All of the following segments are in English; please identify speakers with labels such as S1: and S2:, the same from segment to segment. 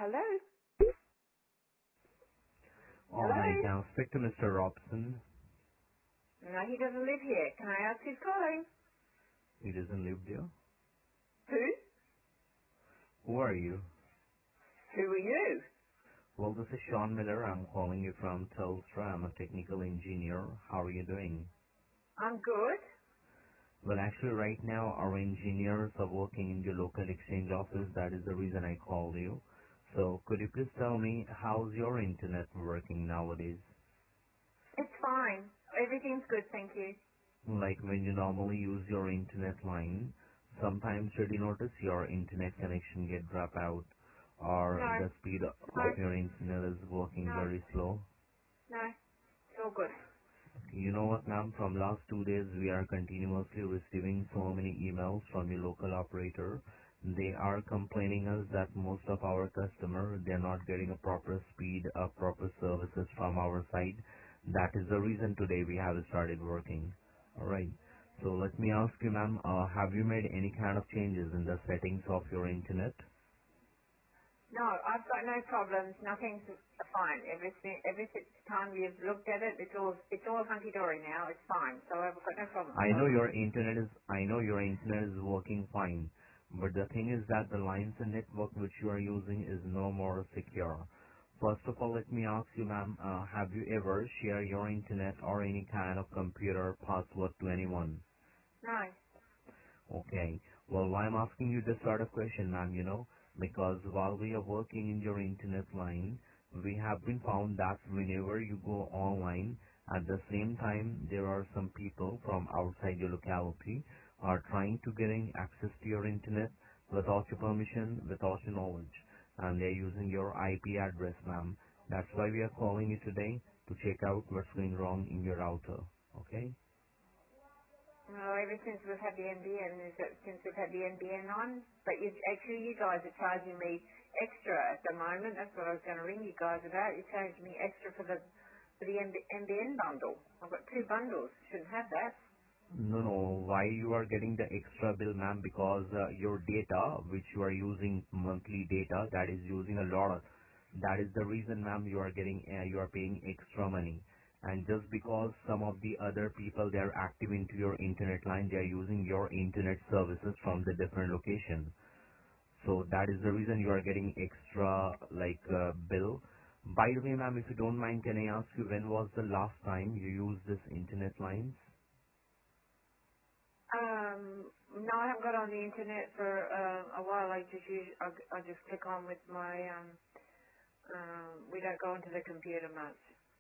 S1: Hello?
S2: Hi,
S1: Hello?
S2: can I speak to Mr. Robson?
S1: No, he doesn't live here. Can I ask who's calling?
S2: He doesn't live there.
S1: Who?
S2: Who are you?
S1: Who are you?
S2: Well, this is Sean Miller. I'm calling you from Telstra. I'm a technical engineer. How are you doing?
S1: I'm good.
S2: Well, actually, right now, our engineers are working in your local exchange office. That is the reason I called you. So, could you please tell me how's your internet working nowadays?
S1: It's fine. Everything's good, thank you.
S2: Like when you normally use your internet line, sometimes did you notice your internet connection get drop out or
S1: No,
S2: the speed
S1: no,
S2: of your internet is working
S1: no,
S2: very slow?
S1: no. It's all good.
S2: You know what, ma'am? From last 2 days, we are continuously receiving so many emails from your local operator. They are complaining us that most of our customers, they're not getting a proper speed, proper services from our side. That is the reason today we have started working. Alright. So let me ask you, ma'am, have you made any kind of changes in the settings of your internet?
S1: No, I've got no problems. Nothing's fine. Every time you've looked at it, it's all hunky-dory now. It's fine. So I've got no problems.
S2: I know your internet is working fine, but the thing is that the lines and network which you are using is no more secure. First of all, let me ask you, ma'am, have you ever shared your internet or any kind of computer password to anyone?
S1: No.
S2: Okay. Well, why I'm asking you this sort of question, ma'am, because while we are working in your internet line, we have been found that whenever you go online, at the same time, there are some people from outside your locality are trying to getting access to your internet without your permission, without your knowledge, and they're using your IP address, ma'am. That's why we are calling you today to check out what's going wrong in your router. Okay?
S1: Well, ever since we've had the since we've had the NBN on, but you guys are charging me extra at the moment. That's what I was going to ring you guys about. You're charging me extra for the NBN bundle. I've got two bundles. Shouldn't have that.
S2: No, no. Why you are getting the extra bill, ma'am? Because your data, which you are using monthly data, that is using a lot of. That is the reason, ma'am, you are paying extra money. And just because some of the other people they are active into your internet line, they are using your internet services from the different location. So that is the reason you are getting extra bill. By the way, ma'am, if you don't mind, can I ask you when was the last time you used this internet lines?
S1: No, I haven't got on the internet for a while. I just click on with my we don't go onto the computer much.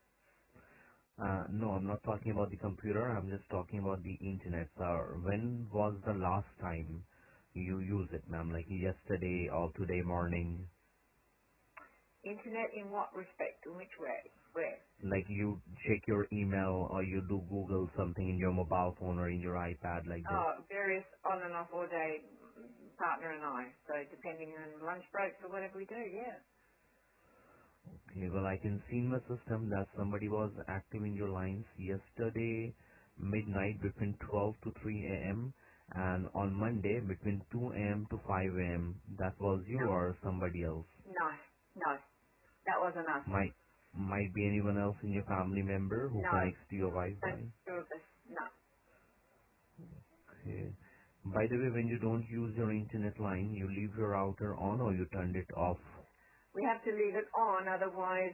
S2: No, I'm not talking about the computer. I'm just talking about the internet. When was the last time you used it, ma'am? Like yesterday or today morning?
S1: Internet in what respect? In which way? Where?
S2: Like you check your email or you do Google something in your mobile phone or in your iPad like this?
S1: Oh, various on and off all day, partner and I. So depending on lunch breaks or whatever we do, yeah.
S2: Okay, well I can see in my system that somebody was active in your lines yesterday midnight between 12 to 3 a.m. and on Monday between 2 a.m. to 5 a.m. That was you
S1: No,
S2: or somebody else?
S1: no, no. That wasn't us.
S2: Might be anyone else in your family member who
S1: No.
S2: connects to your
S1: Don't
S2: Wi-Fi.
S1: do this. No.
S2: Okay. By the way, when you don't use your internet line, you leave your router on or you turned it off.
S1: We have to leave it on, otherwise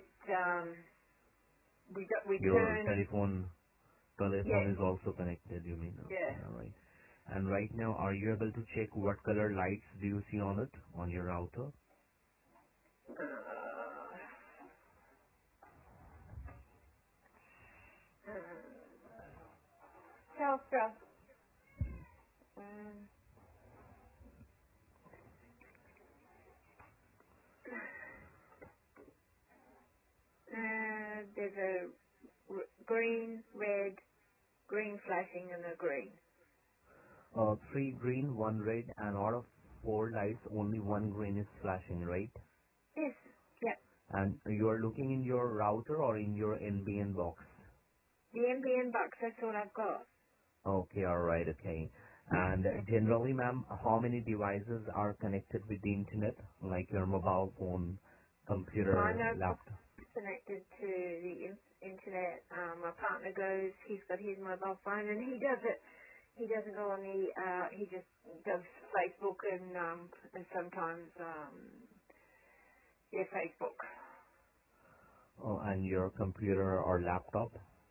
S1: we
S2: Your
S1: turn,
S2: telephone
S1: yeah,
S2: is also connected, you mean?
S1: yeah.
S2: Okay, alright. And right now, are you able to check what color lights do you see on it, on your router?
S1: Telstra. Um, there's a green, red, green flashing and a green.
S2: Three green, one red, and out of four lights, only one green is flashing, right?
S1: Yes. Yep.
S2: And you are looking in your router or in your NBN box?
S1: The NBN box, that's all I've got.
S2: Okay, alright, okay. And generally, ma'am, how many devices are connected with the internet, like your mobile phone,
S1: My
S2: computer,
S1: notebook
S2: laptop?
S1: is connected to the internet. My partner goes, he's got his mobile phone and he does it. He doesn't go on the, he just does Facebook and sometimes, yeah, Facebook.
S2: Oh, and your computer or laptop?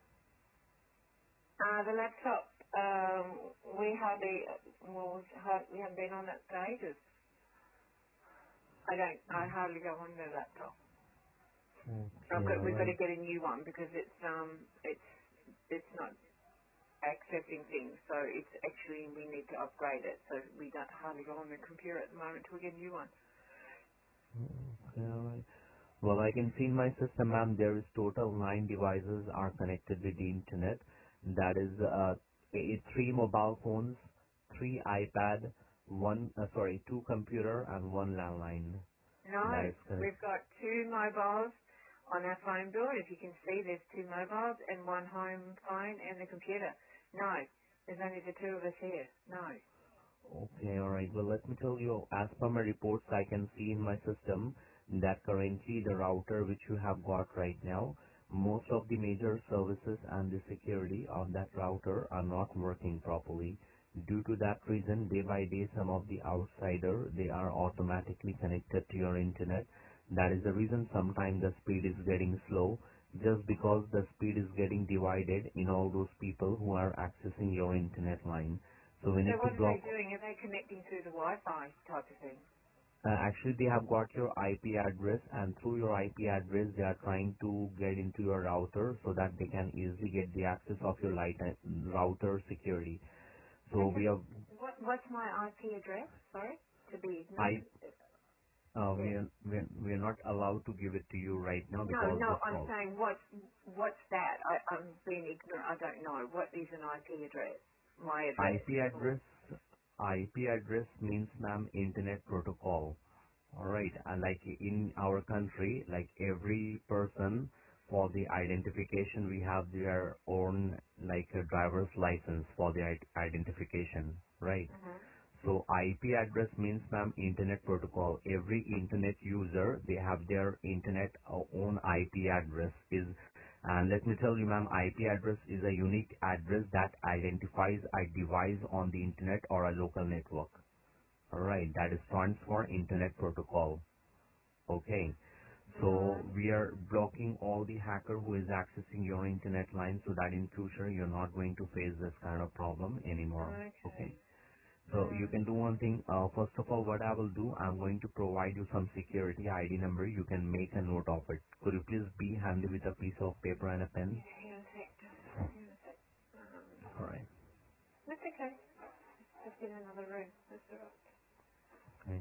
S1: The laptop, we hardly, well, we haven't been on it for ages. I hardly go on the laptop.
S2: Okay, all
S1: We've got
S2: right.
S1: to get a new one because it's not accepting things. So it's actually, we need to upgrade it. So we don't hardly go on the computer at the moment till we get a new one.
S2: Okay, all right. Well, I can see in my system, ma'am, there is total 9 devices are connected with the internet. That is three mobile phones, three iPad, two computer, and one landline.
S1: No,
S2: That is correct.
S1: we've got two mobiles on our phone bill. If you can see, there's two mobiles and one home phone and the computer. No, there's only the two of us here. No.
S2: Okay, all right. Well, let me tell you, as per my reports, I can see in my system that currently the router which you have got right now, most of the major services and the security on that router are not working properly. Due to that reason, day by day, some of the outsider, they are automatically connected to your internet. That is the reason sometimes the speed is getting slow, just because the speed is getting divided in all those people who are accessing your internet line. So we
S1: So
S2: need to
S1: what are they
S2: block.
S1: doing? Are they connecting through the Wi-Fi type of thing?
S2: Actually, they have got your IP address, and through your IP address, they are trying to get into your router so that they can easily get the access of your router security. So
S1: Okay.
S2: we have
S1: What's my IP address? Sorry, to be
S2: I
S1: yeah.
S2: we are not allowed to give it to you right now
S1: No,
S2: because
S1: no.
S2: the
S1: I'm saying what's that? I'm being ignorant. I don't know. What is an IP address? My address.
S2: IP address IP address means, ma'am, internet protocol. All right. And like in our country, like every person for the identification, we have their own like a driver's license for the identification, right?
S1: Mhm.
S2: So IP address means, ma'am, internet protocol. Every internet user, they have their internet own IP address is, and let me tell you, ma'am, IP address is a unique address that identifies a device on the internet or a local network. All right. That stands for internet protocol. Okay. So
S1: Right.
S2: we are blocking all the hacker who is accessing your internet line so that in future you're not going to face this kind of problem anymore.
S1: Okay.
S2: Okay. So you can do one thing. First of all, what I will do, I'm going to provide you some security ID number. You can make a note of it. Could you please be handy with a piece of paper and a pen?
S1: Yeah. Hang on a sec. Hang on a sec.
S2: All right.
S1: That's okay. Just in another room. That's all right.
S2: Okay.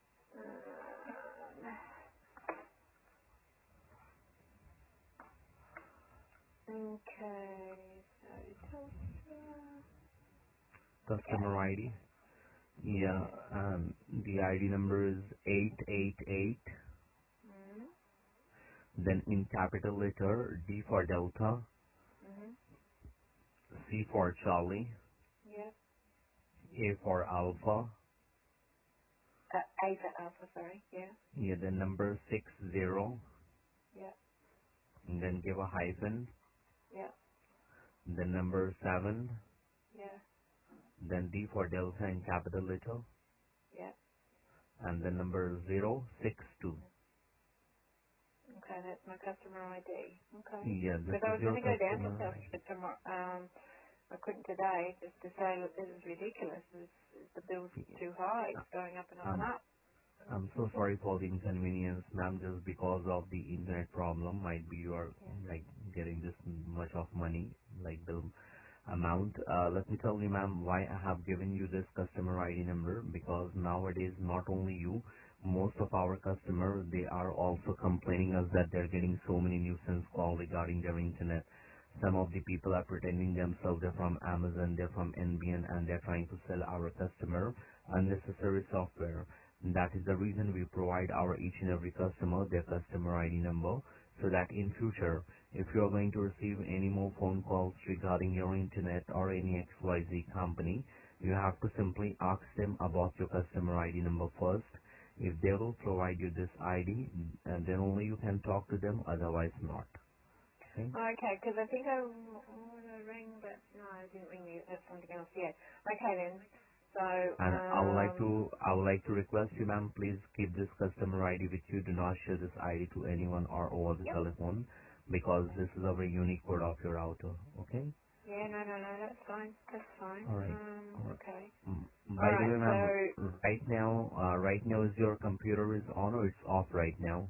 S1: Okay. So Tulsa. Okay.
S2: Customer ID. Yeah. The ID number is 888.
S1: Mhm.
S2: Then in capital letter, D for Delta,
S1: Mhm.
S2: C for Charlie,
S1: Yeah.
S2: A for Alpha,
S1: A for alpha. Sorry. Yeah.
S2: yeah, then number 60,
S1: Yeah.
S2: and then give a hyphen,
S1: Yeah.
S2: then number 7,
S1: Yeah.
S2: then D for Delta in capital letter,
S1: Yeah.
S2: and then number 062.
S1: Okay, that's my customer ID. Okay.
S2: Yeah, this
S1: Because I
S2: is
S1: was
S2: your
S1: going to go down to
S2: customer.
S1: Telstra tomorrow. I couldn't today just to say, look, this is ridiculous. The bill's too high. It's going up and up and
S2: I'm
S1: up.
S2: I'm so sorry for the inconvenience, ma'am, just because of the internet problem. Might be you are
S1: Yeah.
S2: like getting this much of money, like bill amount. Let me tell you, ma'am, why I have given you this customer ID number, because nowadays not only you, most of our customers, they are also complaining us that they're getting so many nuisance calls regarding their internet. Some of the people are pretending themselves they're from Amazon, they're from NBN, and they're trying to sell our customer unnecessary software. That is the reason we provide our each and every customer their customer ID number, so that in future, if you are going to receive any more phone calls regarding your internet or any XYZ company, You have to simply ask them about your customer ID number first. If they will provide you this ID, and then only you can talk to them, otherwise not. Okay?
S1: Okay, because I think I rang, but no, I didn't ring you. That's something else. Yeah. Okay then. So,
S2: And I would like to request you, ma'am, please keep this customer ID with you. Do not share this ID to anyone or over the
S1: yep.
S2: telephone, because this is a very unique code of your router. Okay?
S1: Yeah, no, that's fine. That's fine.
S2: All right. All right.
S1: Okay. All
S2: By the
S1: right.
S2: way,
S1: So,
S2: ma'am, right now is your computer is on or it's off right now?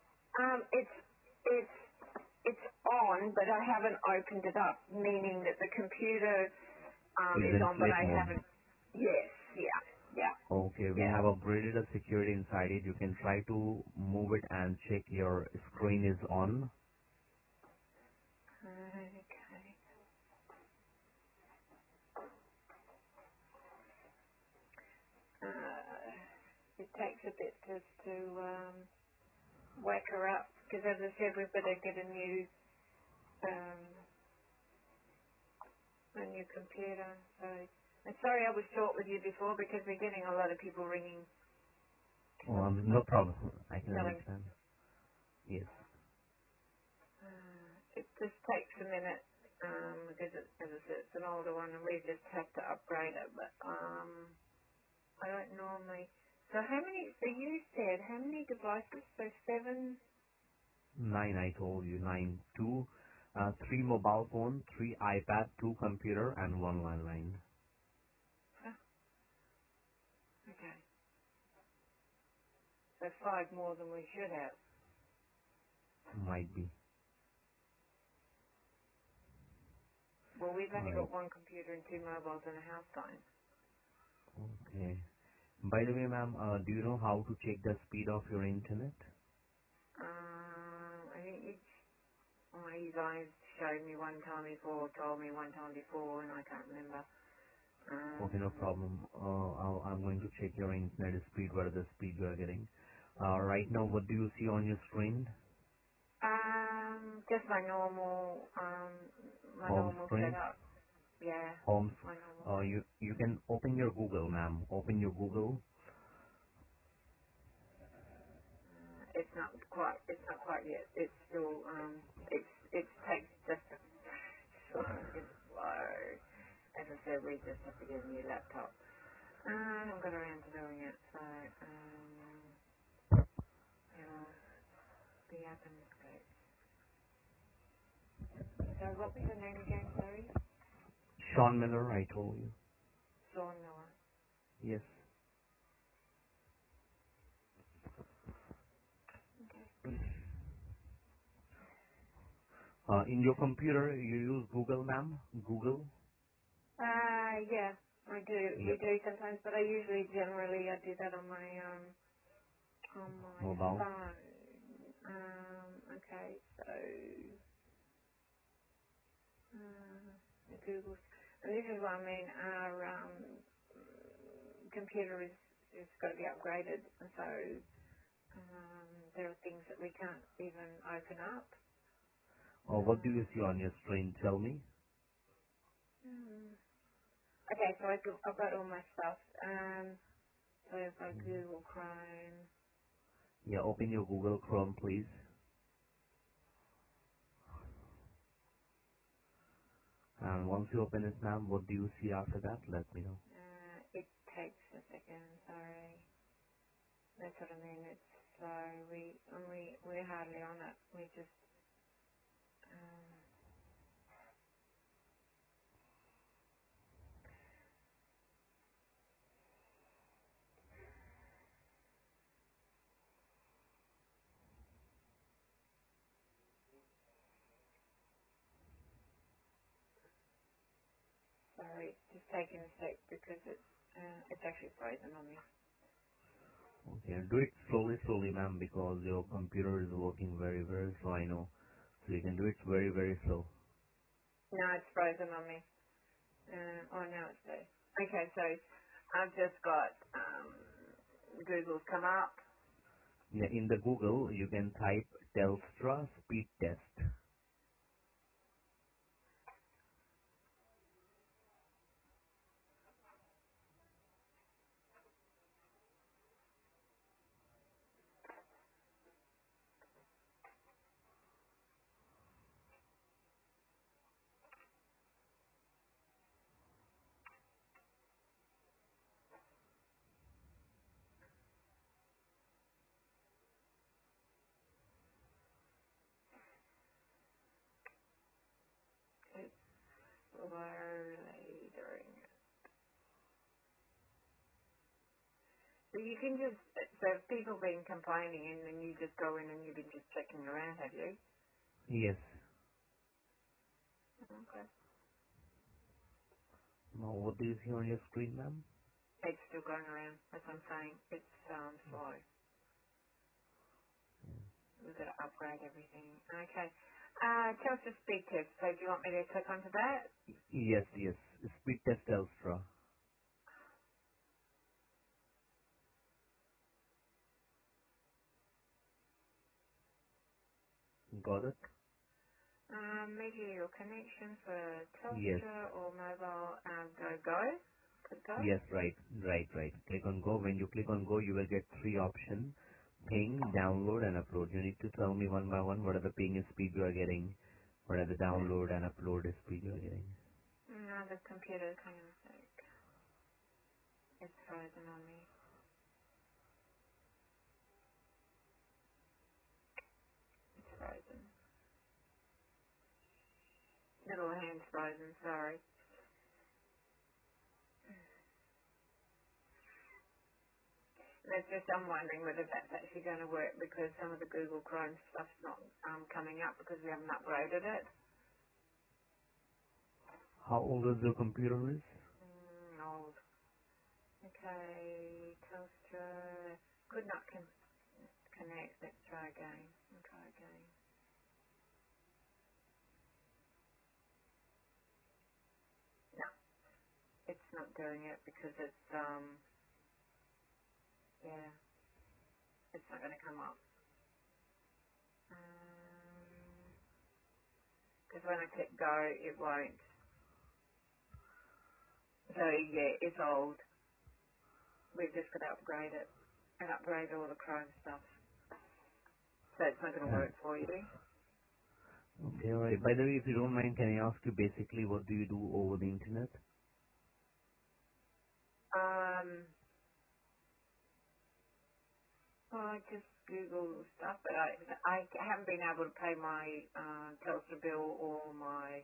S1: it's it's on, but I haven't opened it up, meaning that the computer
S2: Is
S1: is
S2: in
S1: on, but
S2: sleep
S1: I
S2: mode.
S1: haven't. Yes. Yeah.
S2: Okay, we
S1: Yeah.
S2: have upgraded a security inside it. You can try to move it and check your screen is on.
S1: Okay. It takes a bit just to wake her up because, as I said, we've got to get um, a new computer. So, I'm sorry I was short with you before because we're getting a lot of people ringing,
S2: No problem. I can
S1: telling.
S2: understand. Yes.
S1: It just takes a minute because, as I said, it's an older one and we just have to upgrade it. But I don't normally. So how many? So you said how many devices? So 7.
S2: 9, I told you. 9. 2, 3 mobile phone, 3 iPad, 2 computer, and 1 landline.
S1: Oh, okay. So 5 more than we should have.
S2: Might be.
S1: Well, we've only
S2: Alright.
S1: got 1 computer and 2 mobiles and a house phone.
S2: Okay. By the way, ma'am, do you know how to check the speed of your internet?
S1: I think you guys showed me one time before, told me one time before, and I can't remember.
S2: Okay, no problem. I'm going to check your internet speed, what are the speed you are getting. Right now, what do you see on your screen?
S1: Just my
S2: Home
S1: normal
S2: screen?
S1: setup. Yeah,
S2: Home.
S1: my normal.
S2: You can open your Google, ma'am. Open your Google.
S1: It's not quite. It's not quite yet. It's still. It takes just a. It's slow. As I said, we just have to get a new laptop. I haven't got around to doing it, so it'll be up in scope. So what was your name again? Sorry,
S2: Sean Miller, I told you.
S1: Sean Miller.
S2: Yes. In your computer, you use Google, ma'am? Google?
S1: Yeah, I do.
S2: Yeah.
S1: We do sometimes, but I usually generally I do that on my
S2: Mobile.
S1: phone. Okay, so Google. And this is what I mean. Our computer is got to be upgraded, and so there are things that we can't even open up.
S2: What do you see on your screen? Tell me.
S1: Hmm. Okay, so I've got all my stuff. So I've got Google Chrome.
S2: Yeah, open your Google Chrome, please. And once you open it, ma'am, what do you see after that? Let me know.
S1: It takes a second. Sorry, that's what I mean. It's slow. We're hardly on it. We just sorry. It's just taking a sec because it's actually frozen on me.
S2: Okay, do it slowly, slowly, ma'am, because your computer is working very, very slow, I know. So you can do it very, very slow.
S1: No, it's frozen on me. Now it's there. Okay, so I've just got Google's come up.
S2: Yeah, in the Google, you can type Telstra speed test.
S1: slowly doing it. So you can just, so if people been complaining and then you just go in and you've been just checking around, have you?
S2: Yes.
S1: Okay.
S2: Now, what do you see on your screen, ma'am?
S1: It's still going around, that's what I'm saying. It's slow. We've got to upgrade everything. Okay. Telstra speed test. So do you want me to click onto that?
S2: Yes, yes. Speed test Telstra. Got it?
S1: Measure your connection for
S2: Yes.
S1: Telstra or mobile. Go. Click go.
S2: Yes, right. Click on go. When you click on go, you will get three options: ping, download, and upload. You need to tell me one by one what are the ping speed you are getting, what are the download and upload speed you are getting.
S1: No, the computer. Hang on a sec. It's frozen on me. It's frozen. Little hand's frozen. Sorry. That's just, I'm wondering whether that's actually going to work because some of the Google Chrome stuff's not coming up because we haven't upgraded it.
S2: How old is your computer is?
S1: Old. Okay, Telstra. Could not connect. Let's try again. Try again. No, it's not doing it because it's, yeah, it's not going to come up. Because when I click go, it won't. So yeah, it's old. We've just got to upgrade it and upgrade all the Chrome stuff. So it's not going to
S2: Uh,
S1: work for you.
S2: okay, alright. By the way, if you don't mind, can I ask you basically what do you do over the internet?
S1: Um, well, I just Google stuff, but I haven't been able to pay my Telstra bill or my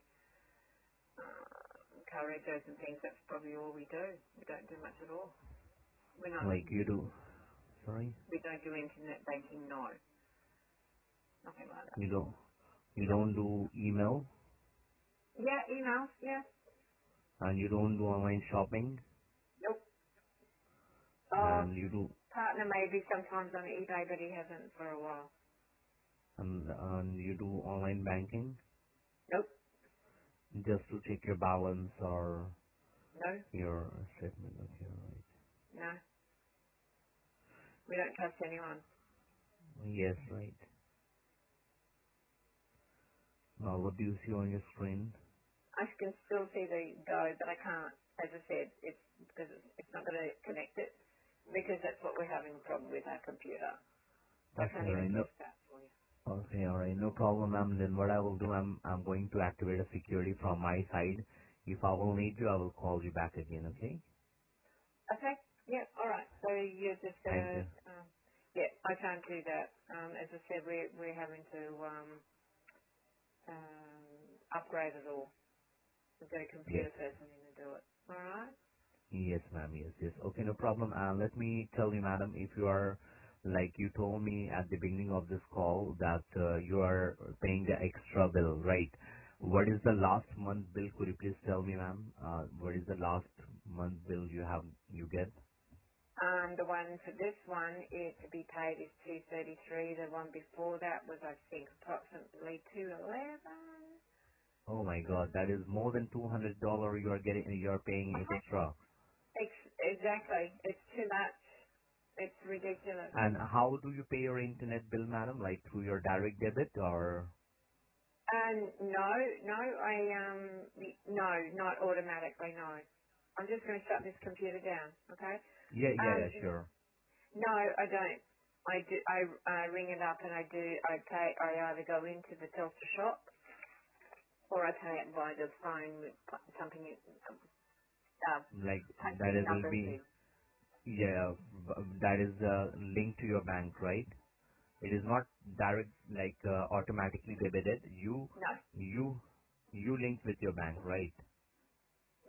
S1: car radios and things. That's probably all we do. We don't do much at all. We're not.
S2: Like you do, sorry?
S1: We don't do internet banking. No, nothing like that.
S2: You don't do email
S1: Yeah, emails. Yeah.
S2: and you don't do online shopping
S1: Nope.
S2: and you do
S1: Partner maybe sometimes on eBay, but he hasn't for a while.
S2: and you do online banking
S1: Nope.
S2: just to check your balance or
S1: No.
S2: your statement. Okay, alright.
S1: No. We don't trust anyone.
S2: Yes, right. Now, what do you see on your screen?
S1: I can still see the go, but I can't. As I said, it's because it's not going to connect it because that's what we're having a problem with our computer. I
S2: Okay,
S1: can't even
S2: alright. No,
S1: test that for you.
S2: okay, alright. No problem, ma'am. Then what I will do, I'm going to activate a security from my side. If I will need you, I will call you back again. Okay?
S1: Okay. Yeah. All right. So you're just
S2: Thank
S1: gonna.
S2: you.
S1: Yeah. I can't do that. As I said, we're having to upgrade it all. We've got a
S2: Yes.
S1: computer person in to do it. All right.
S2: Yes, ma'am. Yes, yes. Okay, no problem. Let me tell you, madam, if you are, like you told me at the beginning of this call, that you are paying the extra bill, right? What is the last month bill? Could you please tell me, ma'am? What is the last month bill you get?
S1: The one for this one is to be paid is 233. The one before that was, I think, approximately 211.
S2: Oh my God, that is more than $200 you are paying
S1: Okay.
S2: extra.
S1: Exactly. It's too much. It's ridiculous.
S2: And how do you pay your internet bill, madam? Like through your direct debit or?
S1: No, no, not automatically. No. I'm just going to shut this computer down. Okay.
S2: Yeah, yeah,
S1: Um,
S2: yeah, sure.
S1: no, I don't. I do. I ring it up and I do. I pay. I either go into the Telstra shop or I pay it by the phone with something.
S2: Like that
S1: Punching
S2: is will
S1: numbers
S2: be,
S1: in.
S2: yeah, that is linked to your bank, right? It is not direct, like automatically debited.
S1: No.
S2: You, you link with your bank, right?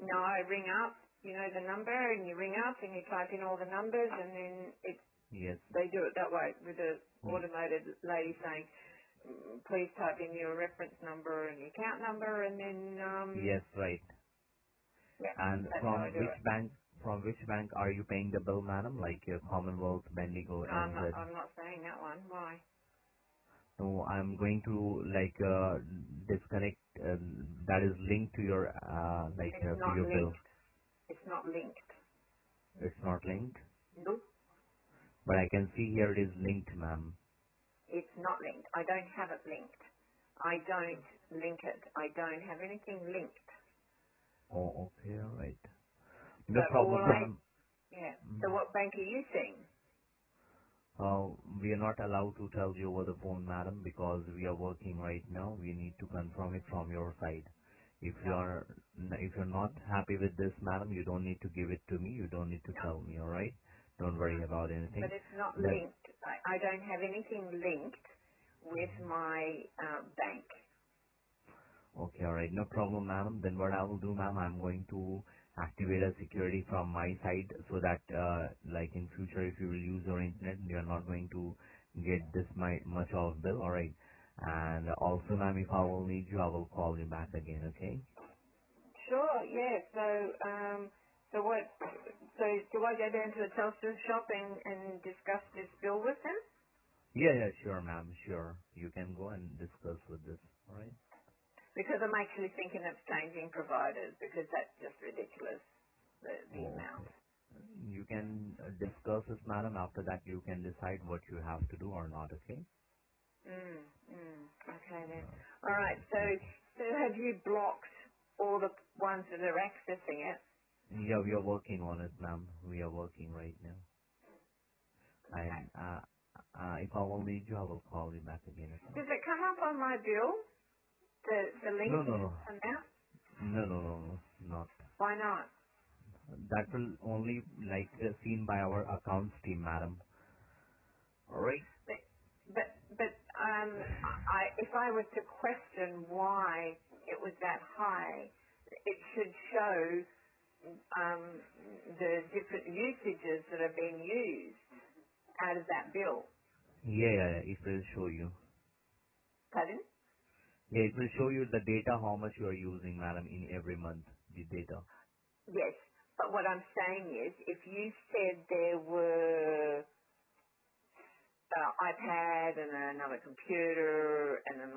S1: No, I ring up, you know the number, and you ring up and you type in all the numbers, and then
S2: Yes.
S1: they do it that way with the
S2: Y-
S1: automated lady saying, please type in your reference number and your account number, and then,
S2: Yes, right.
S1: yeah,
S2: And
S1: that's how I do it.
S2: from which bank are you paying the bill, madam? Like Commonwealth, Bendigo,
S1: No,
S2: NZ?
S1: I'm not saying that one. Why?
S2: So I'm going to like disconnect that is linked to your
S1: It's
S2: to
S1: not
S2: your bill.
S1: linked. It's not linked.
S2: It's not linked,
S1: Nope.
S2: but I can see here it is linked, ma'am.
S1: It's not linked. I don't have it linked. I don't link it. I don't have anything linked.
S2: Oh, okay, all right.
S1: So
S2: No
S1: all
S2: problem,
S1: I,
S2: ma'am.
S1: yeah.
S2: Mm.
S1: So what bank are you seeing?
S2: We are not allowed to tell you over the phone, madam, because we are working right now. We need to confirm it from your side. If you
S1: No,
S2: are, if you're not happy with this, madam, you don't need to give it to me. You don't need to
S1: no,
S2: tell me, all right? Don't
S1: no.
S2: worry about
S1: But
S2: anything.
S1: it's not
S2: Then,
S1: linked. I don't have anything linked with my bank.
S2: okay, all right, no problem, madam. Then what I will do, ma'am, I'm going to activate a security from my side so that, like in future, if you will use your internet, you are not going to get this much of bill, all right? And also, ma'am, if I will need you, I will call you back again, okay?
S1: Sure, yeah. So what? So do I go down to the Telstra shop and discuss this bill with them?
S2: Yeah, yeah, sure, ma'am, sure. You can go and discuss with this, all right?
S1: Because I'm actually thinking of changing providers because that's just ridiculous, the
S2: Oh,
S1: amount.
S2: okay. You can discuss this, madam. After that, you can decide what you have to do or not, okay?
S1: Okay then.
S2: Uh,
S1: All right. So,
S2: okay.
S1: so have you blocked all the ones that are accessing it?
S2: Yeah, we are working on it, ma'am. We are working right now.
S1: Okay.
S2: And if I will need you, I will call you back again, okay?
S1: Does it come up on my bill? The
S2: No,
S1: linked
S2: no, no.
S1: amount?
S2: No, no, no, no, not.
S1: Why not?
S2: That will only seen by our accounts team, madam. Alright?
S1: But if I was to question why it was that high, it should show um, the different usages that are being used out of that bill.
S2: Yeah, yeah, yeah, it will show you.
S1: Pardon?
S2: Yeah, it will show you the data, how much you are using, madam, in every month, the data.
S1: Yes. But what I'm saying is, if you said there were iPad and another computer and